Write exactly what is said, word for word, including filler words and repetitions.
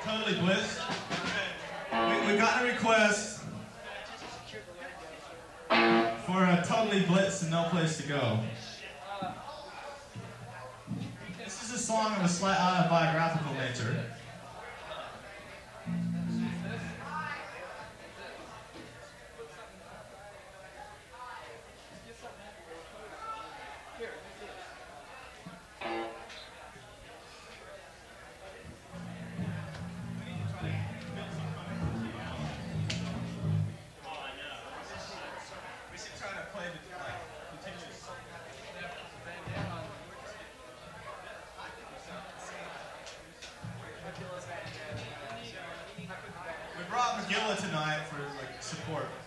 Totally Bliss. We, we got a request for a Totally Blitz and No Place to Go. This is a song of a slight autobiographical nature. We brought Magilla tonight for like support.